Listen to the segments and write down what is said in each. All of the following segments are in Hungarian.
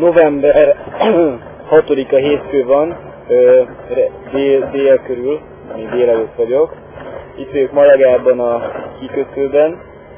November 6-a hétfő van, dél körül, ami délelőtt vagyok. Itt vagyok Malagában a kikötőben.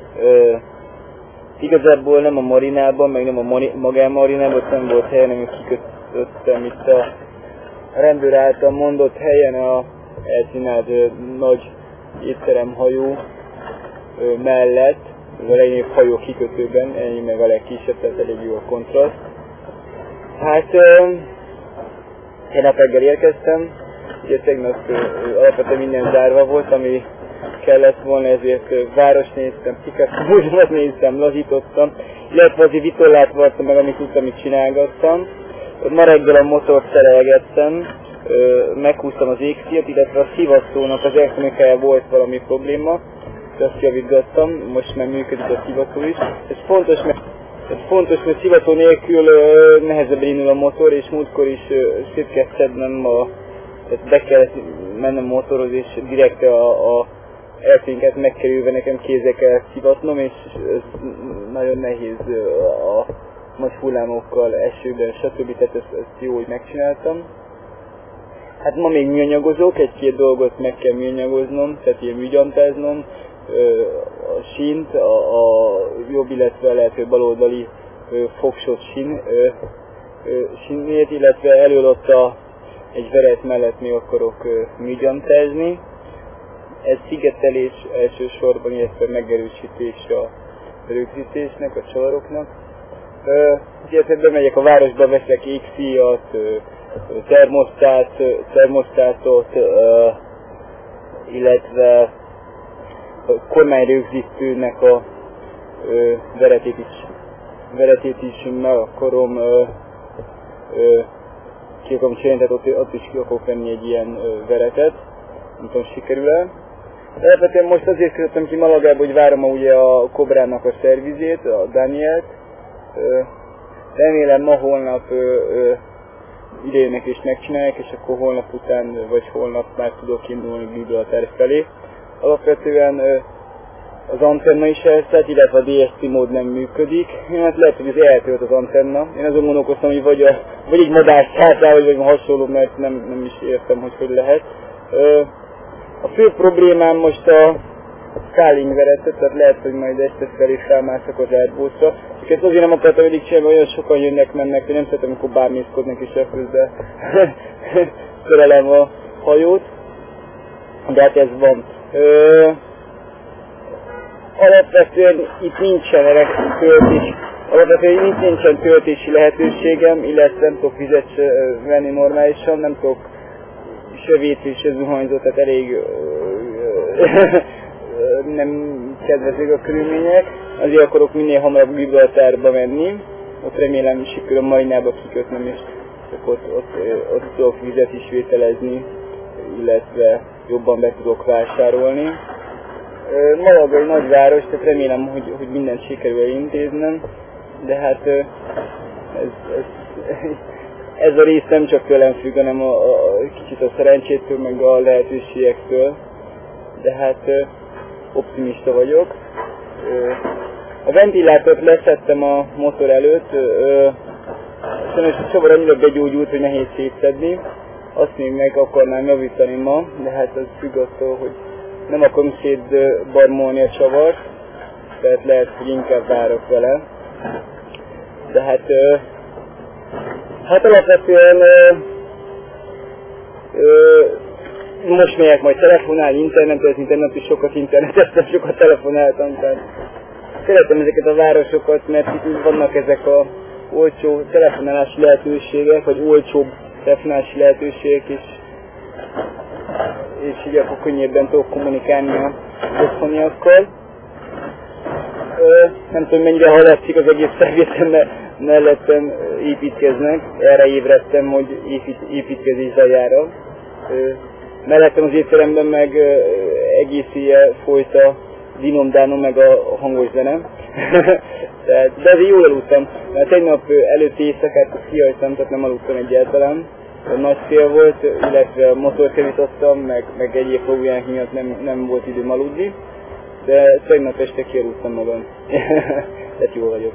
Igazából nem a marinában, meg nem a magánmarinában, ott nem volt helyen, hanem kikötöttem itt a rendőr által mondott helyen a elcínált nagy étteremhajó mellett, az a legnagyobb hajó kikötőben, ennyi meg a legkisebb, tehát elég jó a kontraszt. Hát, én a reggel érkeztem, ugye tegnap alapvetően minden zárva volt, ami kellett volna, ezért város néztem, Pikachu néztem, lazítottam, illetve azért vitorlát vartam meg, amit tudtam, amit csinálgattam. Ma reggel a motort szerelgettem, meghúztam az égszíjat, illetve a szivatónak az elektronikája volt valami probléma, azt javítgattam, most már működik a szivató is. Ez fontos, mert szivató nélkül nehezebben indul a motor, és múltkor is szét kell szednem, tehát be kell mennem a motorhoz, és direkt a eltényeket megkerülve nekem kézzel kell szivatnom, és ez nagyon nehéz a nagy hullámokkal, esőben, stb. Tehát ezt jó, hogy megcsináltam. Hát ma még műanyagozok, egy-két dolgot meg kell műanyagoznom, tehát ilyen műgyantáznom, a sínt, a jobb, illetve lehet, hogy baloldali fogsot sínét, illetve elől ott egy veret mellett még akarok műgyantázni. Ez szigetelés elsősorban, illetve megerősítés a rögzítésnek, a csavaroknak. Illetve bemegyek a városba, veszek égszíjat, termosztátot, illetve a kormányrögzítőnek a veretét is meg akarom ki akarom csinálni, tehát ott is ki akarok venni egy ilyen veretet, nem tudom, sikerül-e. Alapvetően most azért kötöttem ki Malagába, hogy várom ugye a Kobrának a szervizét, a Danielt. Remélem ma-holnap idejönnek és megcsinálják, és akkor holnap után, vagy holnap már tudok indulni Gibraltár felé. Alapvetően az antenna is elszállt, illetve a DSP mód nem működik. Hát lehet, hogy az eltölt az antenna. Én azon gondolkoztam, hogy vagy egy madár szállt rá, vagy hasonló, mert nem is értem, hogy lehet. A fő problémám most a Scaling veretet, tehát lehet, hogy majd este felé felmászok az Airbusra. És ezt azért nem akartam eddig csinálni, mert olyan sokan jönnek-mennek, hogy nem szeretem, amikor bármészkodnak és repülve szerelem a hajót. De hát ez van. Alapvetően itt nincsen töltési lehetőségem, illetve nem tudok vizet venni normálisan, nem tudok se WC, se zuhanyzó, tehát elég nem kedvezők a körülmények. Azért akarok minél hamarabb Gibraltárba menni, ott remélem sikerül a marinába kikötnöm, és ott tudok vizet is vételezni, illetve jobban be tudok vásárolni. Malaga egy nagyváros, tehát remélem, hogy mindent sikerül intéznem, de hát ez a rész nem csak tőlem függ, hanem kicsit a szerencsétől, meg a lehetőségektől, de hát optimista vagyok. A ventilátort leszettem a motor előtt, sajnos a csavar annyira begyógyult, hogy nehéz szétszedni. Azt még meg akarnám javítani ma, de hát az függ attól, hogy nem akarom szétbarmolni a csavart, tehát lehet, hogy inkább várok vele. De hát alapvetően most megyek majd telefonálni, internetezni, tegnap is sokat interneteztem, sokat telefonáltam, tehát szeretem ezeket a városokat, mert itt vannak ezek a olcsó telefonálási lehetőségek, vagy olcsóbb telefonálási lehetőségek, és így akkor könnyebben tudok kommunikálni a otthoniakkal. Nem tudom, mennyire hallatszik az egész szervészem, mellettem építkeznek, erre ébredtem, hogy építkezés zajára. Mellettem az étteremben meg egész éjjel folyt a dinom-dánom meg a hangos zenem. De azért jól aludtam, mert tegnap előtti éjszakát kihagytam, tehát nem aludtam egyáltalán. Nagy szél volt, illetve a motort javítottam, meg egyéb problémák miatt nem volt időm aludni. De tegnap este kialudtam magam. Tehát jól vagyok.